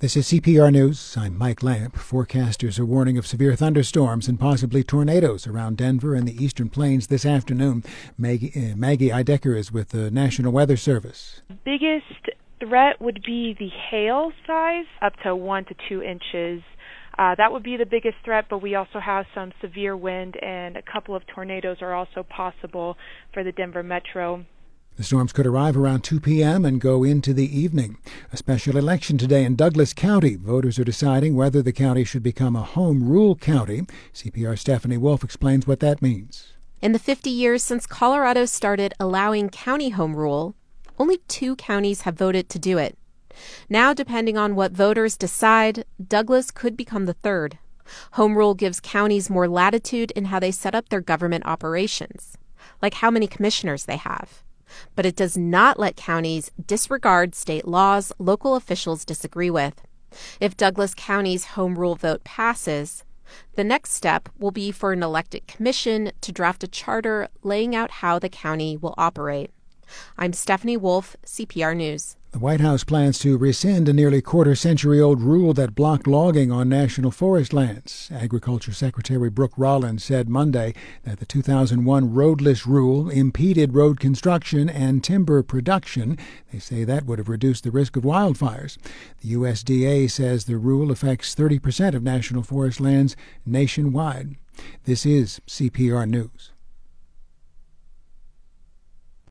This is CPR News. I'm Mike Lamp. Forecasters are warning of severe thunderstorms and possibly tornadoes around Denver and the Eastern Plains this afternoon. Maggie Idecker is with the National Weather Service. Biggest threat would be the hail size, up to 1 to 2 inches. That would be the biggest threat, but we also have some severe wind, and a couple of tornadoes are also possible for the Denver metro. The storms could arrive around 2 p.m. and go into the evening. A special election today in Douglas County. Voters are deciding whether the county should become a home rule county. CPR Stephanie Wolf explains what that means. In the 50 years since Colorado started allowing county home rule, only 2 counties have voted to do it. Now, depending on what voters decide, Douglas could become the 3rd. Home rule gives counties more latitude in how they set up their government operations, like how many commissioners they have. But it does not let counties disregard state laws local officials disagree with. If Douglas County's home rule vote passes, the next step will be for an elected commission to draft a charter laying out how the county will operate. I'm Stephanie Wolf, CPR News. The White House plans to rescind a nearly quarter-century-old rule that blocked logging on national forest lands. Agriculture Secretary Brooke Rollins said Monday that the 2001 roadless rule impeded road construction and timber production. They say that would have reduced the risk of wildfires. The USDA says the rule affects 30% of national forest lands nationwide. This is CPR News.